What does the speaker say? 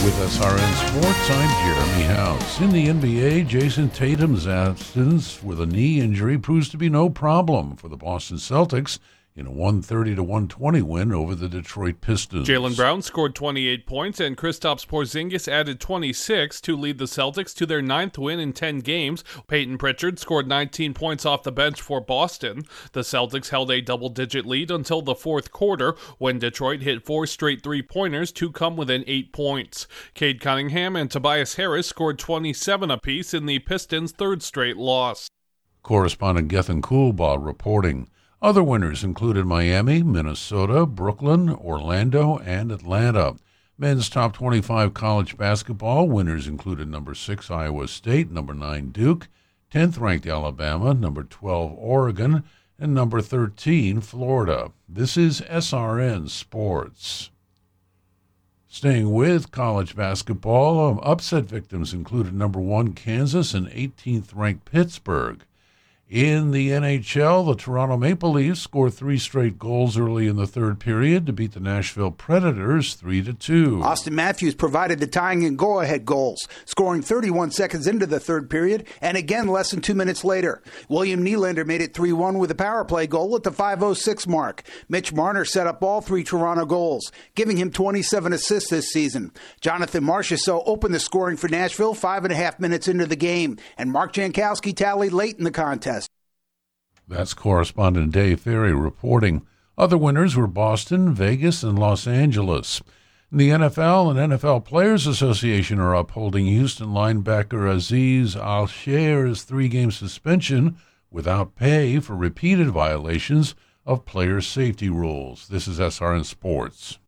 With SRN Sports, I'm Jeremy House. In the NBA, Jason Tatum's absence with a knee injury proves to be no problem for the Boston Celtics in a 130-120 win over the Detroit Pistons. Jaylen Brown scored 28 points, and Kristaps Porzingis added 26 to lead the Celtics to their 9th win in 10 games. Peyton Pritchard scored 19 points off the bench for Boston. The Celtics held a double-digit lead until the fourth quarter, when Detroit hit 4 straight three-pointers to come within 8 points. Cade Cunningham and Tobias Harris scored 27 apiece in the Pistons' third straight loss. Correspondent Gethin Coolbaugh reporting. Other winners included Miami, Minnesota, Brooklyn, Orlando, and Atlanta. Men's top 25 college basketball winners included number 6 Iowa State, number 9 Duke, 10th ranked Alabama, number 12 Oregon, and number 13 Florida. This is SRN Sports. Staying with college basketball, upset victims included number 1 Kansas and 18th ranked Pittsburgh. In the NHL, the Toronto Maple Leafs scored 3 straight goals early in the third period to beat the Nashville Predators 3-2. Austin Matthews provided the tying and go-ahead goals, scoring 31 seconds into the third period, and again less than 2 minutes later. William Nylander made it 3-1 with a power play goal at the 5:06 mark. Mitch Marner set up all 3 Toronto goals, giving him 27 assists this season. Jonathan Marchessault opened the scoring for Nashville 5.5 minutes into the game, and Mark Jankowski tallied late in the contest. That's correspondent Dave Ferry reporting. Other winners were Boston, Vegas, and Los Angeles. In the NFL and NFL Players Association are upholding Houston linebacker Azeez Al-Shaair's 3-game suspension without pay for repeated violations of player safety rules. This is SRN Sports.